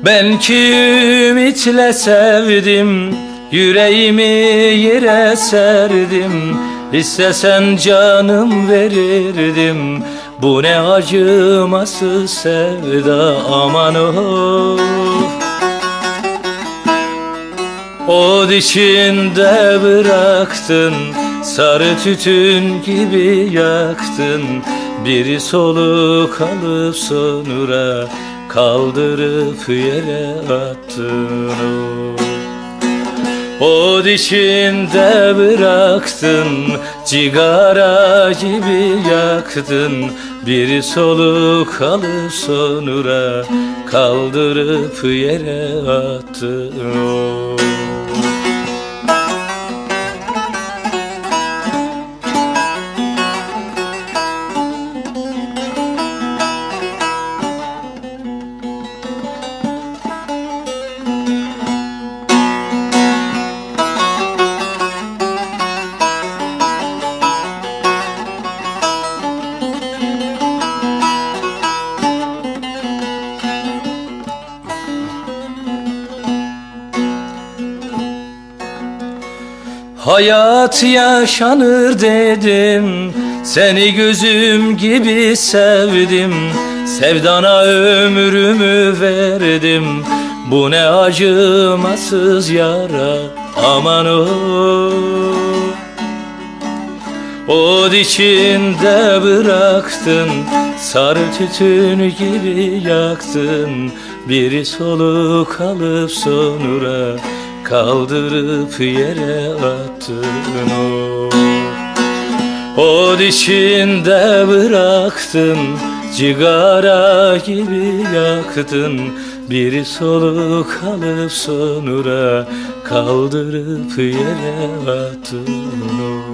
Ben ki ümitle sevdim, yüreğimi yere serdim. İstesen canım verirdim, bu ne acımasız sevda, aman oh. O dişinde bıraktın, sarı tütün gibi yaktın. Bir soluk alıp sonra kaldırıp yere attın o dişinde bıraktın, cigara gibi yaktın. Bir soluk alıp sonra kaldırıp yere attın Hayat yaşanır dedim, seni gözüm gibi sevdim. Sevdana ömrümü verdim, bu ne acımasız yara, aman oh. O dişinde bıraktın, sarı tütün gibi yaktın. Bir soluk alıp sonra kaldırıp yere attın o dişinde bıraktın, cigara gibi yaktın. Bir soluk alıp sonra kaldırıp yere attın